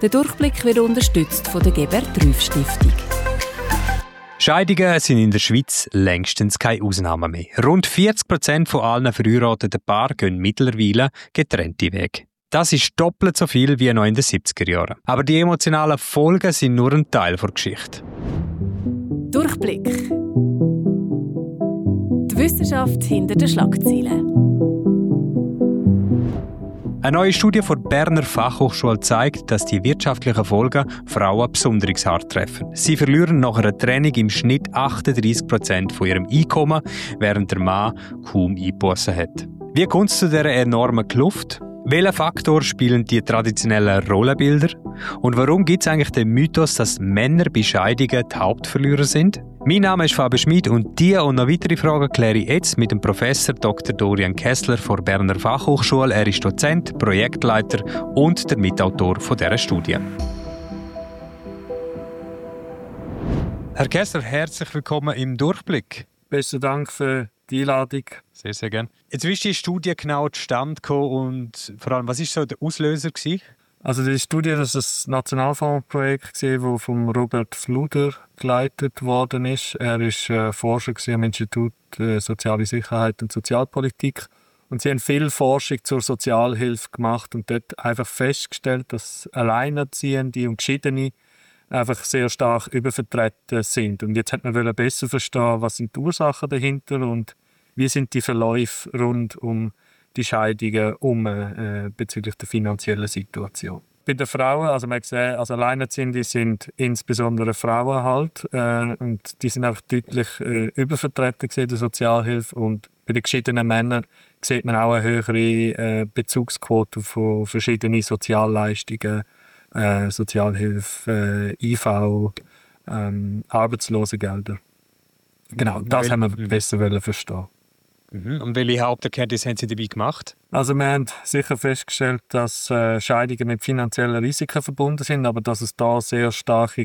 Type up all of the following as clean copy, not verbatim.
Der Durchblick wird unterstützt von der Gebert-Rüff-Stiftung. Scheidungen sind in der Schweiz längstens keine Ausnahme mehr. Rund 40% von allen verheirateten Paaren gehen mittlerweile getrennte Wege. Das ist doppelt so viel wie noch in den 70er Jahren. Aber die emotionalen Folgen sind nur ein Teil der Geschichte. Durchblick. Die Wissenschaft hinter den Schlagzeilen. Eine neue Studie der Berner Fachhochschule zeigt, dass die wirtschaftlichen Folgen Frauen besonders hart treffen. Sie verlieren nach einer Trennung im Schnitt 38% von ihrem Einkommen, während der Mann kaum Einbußen hat. Wie kommt es zu dieser enormen Kluft? Welchen Faktor spielen die traditionellen Rollenbilder? Und warum gibt es eigentlich den Mythos, dass Männer bei Scheidungen die Hauptverlierer sind? Mein Name ist Fabian Schmid und diese und noch weitere Fragen kläre ich jetzt mit dem Professor Dr. Dorian Kessler von der Berner Fachhochschule. Er ist Dozent, Projektleiter und der Mitautor dieser Studie. Herr Kessler, herzlich willkommen im Durchblick. Besten Dank für die Einladung. Sehr, sehr gerne. Jetzt, wie ist die Studie genau zustande gekommen und vor allem, was war so der Auslöser gewesen? Also die Studie, das ist ein Nationalfondsprojekt, das von Robert Fluder geleitet worden ist. Er war Forscher am Institut Soziale Sicherheit und Sozialpolitik. Und sie haben viel Forschung zur Sozialhilfe gemacht und dort einfach festgestellt, dass Alleinerziehende und Geschiedene einfach sehr stark übervertreten sind. Und jetzt hat man besser verstehen, was sind die Ursachen dahinter und wie sind die Verläufe rund um die Scheidungen bezüglich der finanziellen Situation. Bei den Frauen, also man hat gesehen, also Alleinerziehende sind insbesondere Frauen halt, und die sind einfach deutlich übervertreten in der Sozialhilfe. Und bei den geschiedenen Männern sieht man auch eine höhere Bezugsquote von verschiedenen Sozialleistungen, Sozialhilfe, IV, Arbeitslosengelder. Genau, das haben wir besser verstehen. Und welche Haupterkenntnisse haben Sie dabei gemacht? Also wir haben sicher festgestellt, dass Scheidungen mit finanziellen Risiken verbunden sind, aber dass es da sehr starke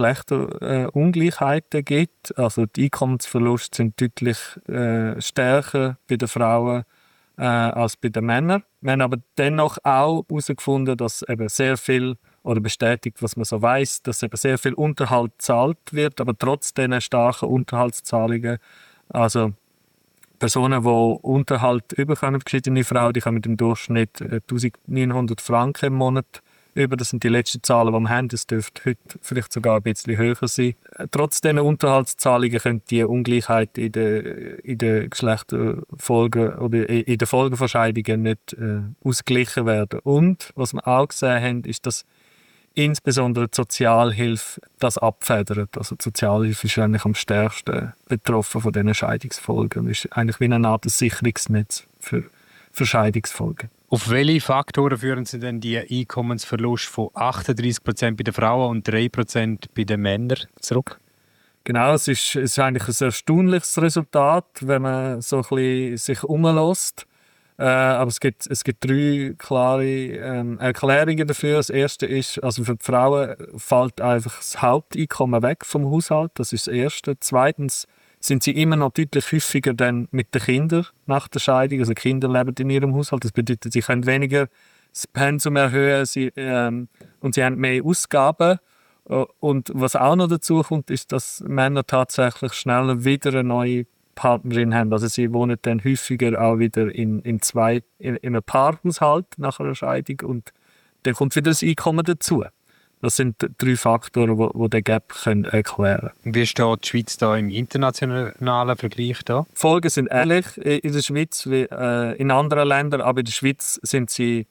Geschlechterungleichheiten gibt. Also die Einkommensverluste sind deutlich stärker bei den Frauen als bei den Männern. Wir haben aber dennoch auch herausgefunden, dass eben sehr viel oder bestätigt, was man so weiss, dass eben sehr viel Unterhalt gezahlt wird, aber trotz diesen starken Unterhaltszahlungen, also Personen, die Unterhalt bekommen, verschiedene Frauen, die kommen im Durchschnitt 1900 Franken im Monat über. Das sind die letzten Zahlen, die wir haben. Das dürfte heute vielleicht sogar ein bisschen höher sein. Trotz dieser Unterhaltszahlungen können die Ungleichheit in den Geschlechterfolgen oder in den Folgen von Scheidungen nicht ausgeglichen werden. Und was wir auch gesehen haben, ist, dass insbesondere die Sozialhilfe das abfedert. Also die Sozialhilfe ist eigentlich am stärksten betroffen von diesen Scheidungsfolgen. Es ist eigentlich wie eine Art Sicherungsnetz für Scheidungsfolgen. Auf welche Faktoren führen Sie denn die Einkommensverlust von 38% bei den Frauen und 3% bei den Männern zurück? Genau, es ist eigentlich ein erstaunliches Resultat, wenn man so ein bisschen sich umlässt. Aber es gibt 3 klare Erklärungen dafür. Das erste ist, also für die Frauen fällt einfach das Haupteinkommen weg vom Haushalt. Das ist das Erste. Zweitens sind sie immer noch deutlich häufiger dann mit den Kindern nach der Scheidung. Also Kinder leben in ihrem Haushalt. Das bedeutet, sie können weniger das Pensum erhöhen und sie haben mehr Ausgaben. Und was auch noch dazu kommt, ist, dass Männer tatsächlich schneller wieder eine neue Partnerin haben. Also sie wohnen dann häufiger auch wieder in einem Paarhaushalt nach einer Scheidung und dann kommt wieder das Einkommen dazu. Das sind 3 Faktoren, die den Gap erklären können. Wie steht die Schweiz da im internationalen Vergleich da? Die Folgen sind ähnlich in der Schweiz wie in anderen Ländern, aber in der Schweiz sind sie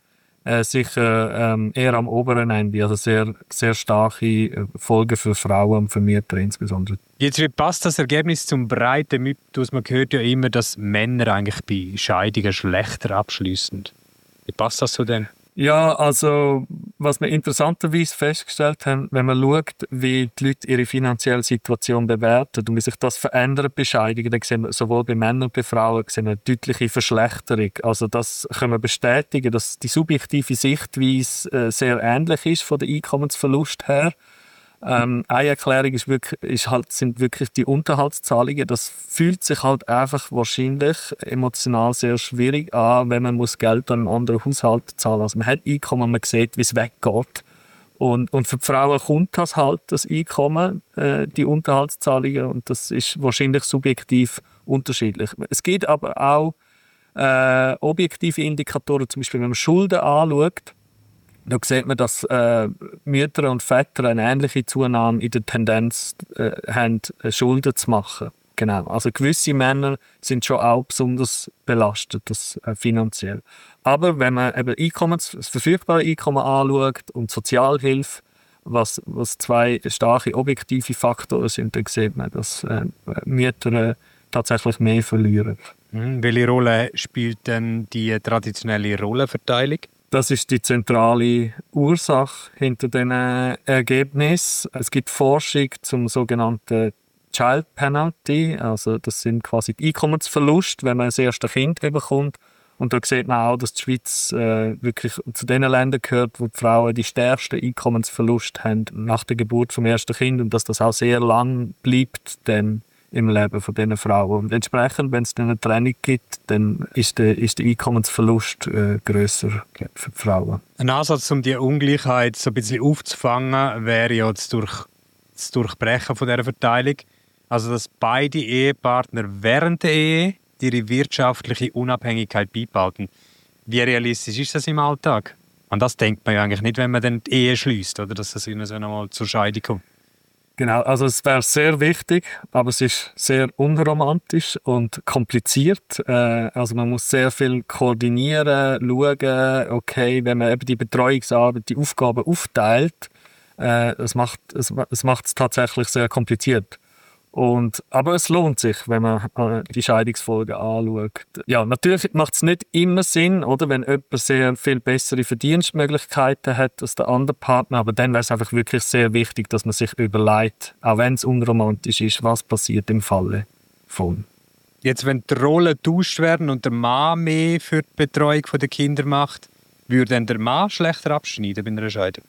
sicher eher am oberen Ende, also sehr, sehr starke Folgen für Frauen und für Mütter insbesondere. Jetzt, wie passt das Ergebnis zum breiten Mythos? Man hört ja immer, dass Männer eigentlich bei Scheidungen schlechter abschließen. Wie passt das so denn? Ja, also was wir interessanterweise festgestellt haben, wenn man schaut, wie die Leute ihre finanzielle Situation bewerten und wie sich das verändert bei Scheidungen, dann sehen wir sowohl bei Männern als auch bei Frauen eine deutliche Verschlechterung. Also das können wir bestätigen, dass die subjektive Sichtweise sehr ähnlich ist von der Einkommensverlust her. Eine Erklärung sind wirklich die Unterhaltszahlungen. Das fühlt sich halt einfach wahrscheinlich emotional sehr schwierig an, wenn man Geld an einen anderen Haushalt zahlen muss. Also man hat Einkommen, man sieht, wie es weggeht. Und für die Frauen kommt das Einkommen, die Unterhaltszahlungen, und das ist wahrscheinlich subjektiv unterschiedlich. Es gibt aber auch objektive Indikatoren, zum Beispiel wenn man Schulden anschaut, da sieht man, dass Mütter und Väter eine ähnliche Zunahme in der Tendenz haben, Schulden zu machen. Genau. Also gewisse Männer sind schon auch besonders belastet, finanziell. Aber wenn man eben das verfügbare Einkommen anschaut und Sozialhilfe, was zwei starke objektive Faktoren sind, dann sieht man, dass Mütter tatsächlich mehr verlieren. Welche Rolle spielt denn die traditionelle Rollenverteilung? Das ist die zentrale Ursache hinter diesen Ergebnissen. Es gibt Forschung zum sogenannten Child Penalty, also das sind quasi die Einkommensverluste, wenn man das erste Kind bekommt. Und da sieht man auch, dass die Schweiz wirklich zu den Ländern gehört, wo die Frauen die stärksten Einkommensverluste haben nach der Geburt vom ersten Kind und dass das auch sehr lang bleibt dann im Leben von diesen Frauen. Und entsprechend, wenn es dann eine Trennung gibt, dann ist der Einkommensverlust grösser für die Frauen. Ein Ansatz, um die Ungleichheit so ein bisschen aufzufangen, wäre ja das Durchbrechen von dieser Verteilung. Also, dass beide Ehepartner während der Ehe ihre wirtschaftliche Unabhängigkeit beibehalten. Wie realistisch ist das im Alltag? An das denkt man ja eigentlich nicht, wenn man dann die Ehe schließt, oder dass es so einmal zur Scheidung kommt. Genau, also es wäre sehr wichtig, aber es ist sehr unromantisch und kompliziert. Also man muss sehr viel koordinieren, schauen, okay, wenn man eben die Betreuungsarbeit, die Aufgaben aufteilt, es macht es tatsächlich sehr kompliziert. Aber es lohnt sich, wenn man die Scheidungsfolgen anschaut. Ja, natürlich macht es nicht immer Sinn, oder, wenn jemand sehr viel bessere Verdienstmöglichkeiten hat als der andere Partner, aber dann wäre es einfach wirklich sehr wichtig, dass man sich überlegt, auch wenn es unromantisch ist, was passiert im Falle von. Jetzt, wenn die Rollen getauscht werden und der Mann mehr für die Betreuung der Kinder macht, würde dann der Mann schlechter abschneiden bei einer Scheidung?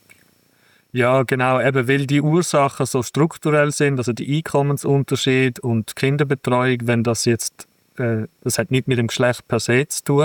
Ja, genau, eben weil die Ursachen so strukturell sind, also die Einkommensunterschied und die Kinderbetreuung, wenn das jetzt, das hat nicht mit dem Geschlecht per se zu tun,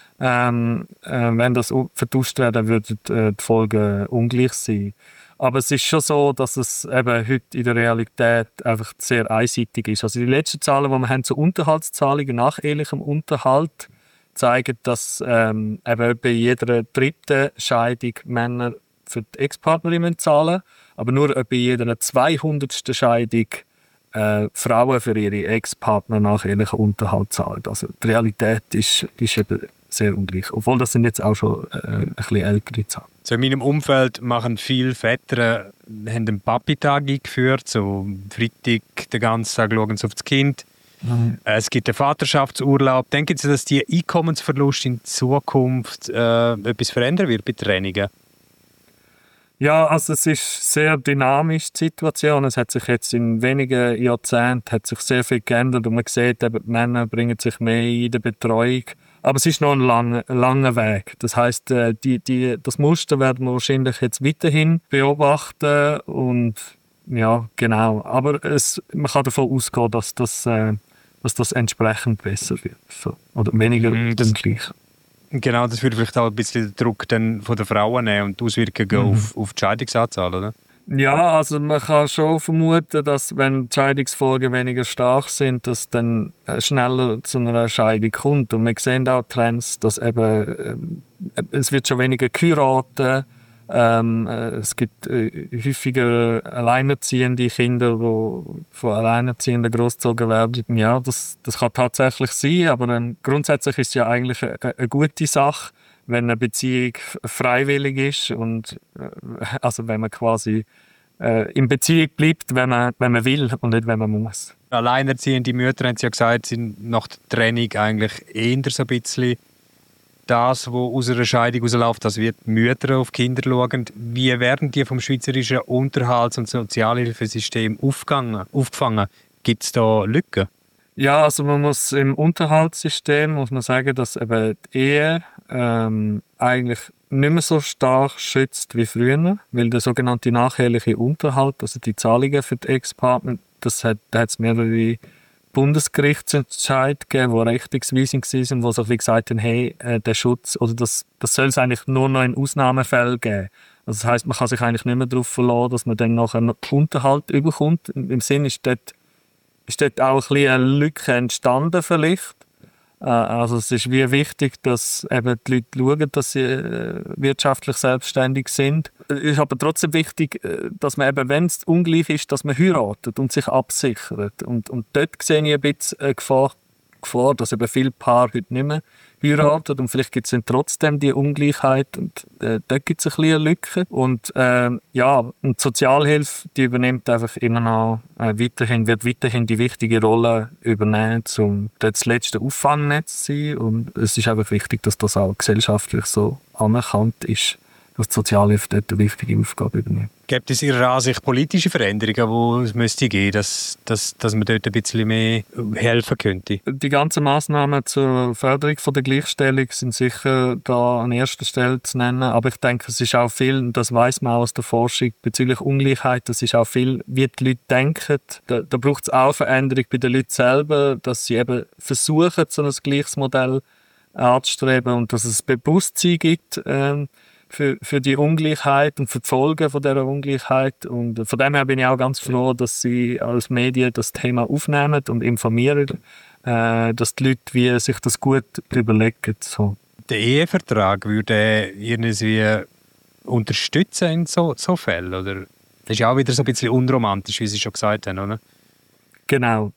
wenn das vertauscht wäre, dann würden die Folgen ungleich sein. Aber es ist schon so, dass es eben heute in der Realität einfach sehr einseitig ist. Also die letzten Zahlen, die wir haben zu Unterhaltszahlungen nach ehelichem Unterhalt, zeigen, dass eben bei jeder dritten Scheidung Männer für die Ex-Partnerin zahlen, aber nur bei jeder 200. Scheidung Frauen für ihre Ex-Partner nach ehelichem Unterhalt zahlen. Also die Realität ist eben sehr ungleich. Obwohl das sind jetzt auch schon ein bisschen ältere Zahlen. So in meinem Umfeld machen viele Väter haben einen Papi-Tag eingeführt, so Freitag den ganzen Tag schauen sie auf das Kind. Es gibt einen Vaterschaftsurlaub. Denken Sie, dass die Einkommensverlust in Zukunft etwas verändern wird bei Trennungen? Ja, also es ist sehr dynamisch, die Situation. Es hat sich jetzt in wenigen Jahrzehnten hat sich sehr viel geändert und man sieht, eben, die Männer bringen sich mehr in der Betreuung. Aber es ist noch ein langer Weg. Das heisst, das Muster werden wir wahrscheinlich jetzt weiterhin beobachten und ja, genau. Aber man kann davon ausgehen, dass das entsprechend besser wird. So. Oder weniger ungleich. Genau, das würde vielleicht auch ein bisschen den Druck dann von den Frauen nehmen und die Auswirkungen auf die Scheidungsanzahl, oder? Ja, also man kann schon vermuten, dass wenn die Scheidungsfolgen weniger stark sind, dass dann schneller zu einer Scheidung kommt. Und wir sehen auch Trends, dass eben es wird schon weniger geheiratet. Es gibt häufiger alleinerziehende Kinder, die von Alleinerziehenden großgezogen werden. Ja, das kann tatsächlich sein, aber grundsätzlich ist es ja eigentlich eine gute Sache, wenn eine Beziehung freiwillig ist und also wenn man quasi in Beziehung bleibt, wenn man will und nicht, wenn man muss. Alleinerziehende Mütter, haben Sie ja gesagt, sind nach der Trennung eigentlich eher so ein bisschen das, was aus einer Scheidung rausläuft, dass wir die Mütter auf Kinder schauen. Wie werden die vom schweizerischen Unterhalts- und Sozialhilfesystem aufgefangen? Gibt es da Lücken? Ja, also man muss im Unterhaltssystem muss man sagen, dass eben die Ehe eigentlich nicht mehr so stark schützt wie früher, weil der sogenannte nacheheliche Unterhalt, also die Zahlungen für die Ex-Partner, da hat es mehrere Bundesgerichtsentscheid gegeben, die richtungsweisend waren, wo so gesagt haben, hey, der Schutz, oder das soll es eigentlich nur noch in Ausnahmefällen geben. Also das heisst, man kann sich eigentlich nicht mehr darauf verlassen, dass man dann nachher noch Unterhalt überkommt. Im Sinn ist dort auch ein bisschen eine Lücke entstanden vielleicht. Also es ist wie wichtig, dass eben die Leute schauen, dass sie wirtschaftlich selbstständig sind. Es ist aber trotzdem wichtig, dass man eben, wenn es ungleich ist, dass man heiratet und sich absichert. Und dort sehe ich ein bisschen eine Gefahr, dass eben viele Paare heute nicht mehr heiraten und vielleicht gibt es dann trotzdem die Ungleichheit und dort gibt es ein bisschen eine Lücke. Und und die Sozialhilfe, die übernimmt einfach immer noch wird weiterhin die wichtige Rolle übernehmen, um das letzte Auffangnetz zu sein. Und es ist einfach wichtig, dass das auch gesellschaftlich so anerkannt ist, dass die Sozialhilfe dort eine wichtige Aufgabe übernimmt. Gibt es Ihrer Ansicht politische Veränderungen, die es müsste geben, dass man dort ein bisschen mehr helfen könnte? Die ganzen Massnahmen zur Förderung von der Gleichstellung sind sicher da an erster Stelle zu nennen. Aber ich denke, es ist auch viel, das weiss man auch aus der Forschung bezüglich Ungleichheit, das ist auch viel, wie die Leute denken. Da braucht es auch Veränderung bei den Leuten selber, dass sie eben versuchen, so ein gleiches Modell anzustreben und dass es Bewusstsein gibt, für die Ungleichheit und für die Folgen von dieser Ungleichheit. Und von dem her bin ich auch ganz froh, dass Sie als Medien das Thema aufnehmen und informieren, dass die Leute wie sich das gut überlegen. So. Der Ehevertrag würde irgendwie unterstützen in so Fällen, oder? Das ist ja auch wieder so ein bisschen unromantisch, wie Sie schon gesagt haben, oder? Genau.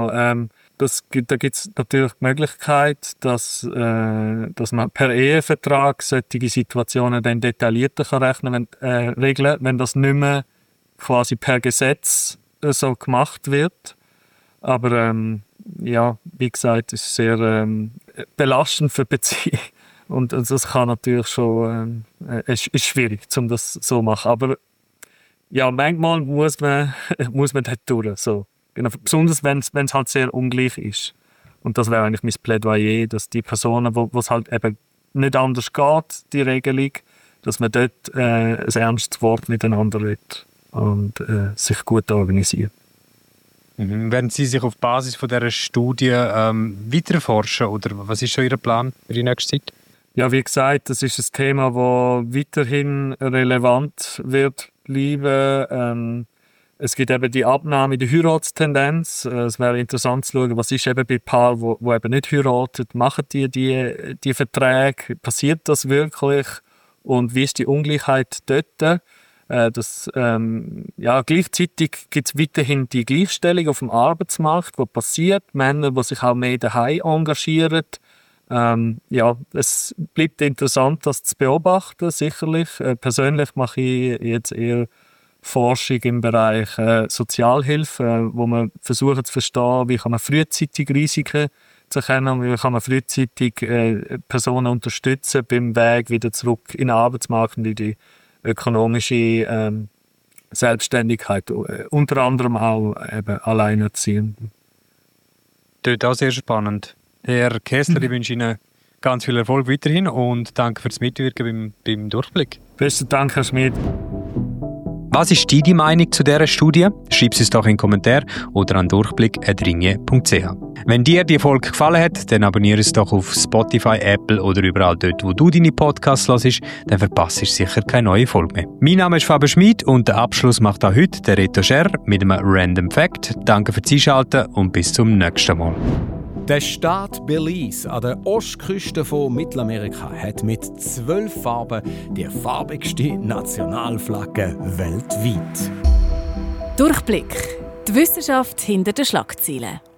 Da gibt es natürlich die Möglichkeit, dass man per Ehevertrag solche Situationen dann detaillierter regeln kann, wenn das nicht mehr quasi per Gesetz so gemacht wird. Aber wie gesagt, es ist sehr belastend für die Beziehung. Und das kann natürlich schon ist schwierig, um das so zu machen. Aber ja, manchmal muss man dort durch. So. Genau, besonders wenn es halt sehr ungleich ist. Und das wäre eigentlich mein Plädoyer, dass die Personen, wo es halt eben nicht anders geht, die Regelung, dass man dort ein ernstes Wort miteinander redet und sich gut organisiert. Werden Sie sich auf Basis von dieser Studie weiter forschen oder was ist schon Ihr Plan für die nächste Zeit? Ja, wie gesagt, das ist ein Thema, das weiterhin relevant wird bleiben. Es gibt eben die Abnahme der Heiratstendenz. Es wäre interessant zu schauen, was ist eben bei Paaren, die eben nicht heiraten, machen die Verträge, passiert das wirklich und wie ist die Ungleichheit dort? Gleichzeitig gibt es weiterhin die Gleichstellung auf dem Arbeitsmarkt, die passiert, Männer, die sich auch mehr daheim engagieren. Es bleibt interessant, das zu beobachten, sicherlich. Persönlich mache ich jetzt eher Forschung im Bereich Sozialhilfe, wo man versucht zu verstehen, wie kann man frühzeitig Risiken erkennen, wie kann man frühzeitig Personen unterstützen beim Weg wieder zurück in den Arbeitsmarkt und in die ökonomische Selbstständigkeit, unter anderem auch eben Alleinerziehende. Das ist auch sehr spannend. Herr Kessler, ich wünsche Ihnen ganz viel Erfolg weiterhin und danke fürs Mitwirken beim Durchblick. Besten Dank, Herr Schmid. Was ist deine Meinung zu dieser Studie? Schreib es doch in den Kommentar oder an durchblick@ringe.ch. Wenn dir die Folge gefallen hat, dann abonniere es doch auf Spotify, Apple oder überall dort, wo du deine Podcasts hörst, dann verpasst du sicher keine neue Folge mehr. Mein Name ist Fabian Schmid und den Abschluss macht auch heute der Reto Scher mit einem Random Fact. Danke fürs Einschalten und bis zum nächsten Mal. Der Staat Belize an der Ostküste von Mittelamerika hat mit 12 Farben die farbigste Nationalflagge weltweit. Durchblick. Die Wissenschaft hinter den Schlagzeilen.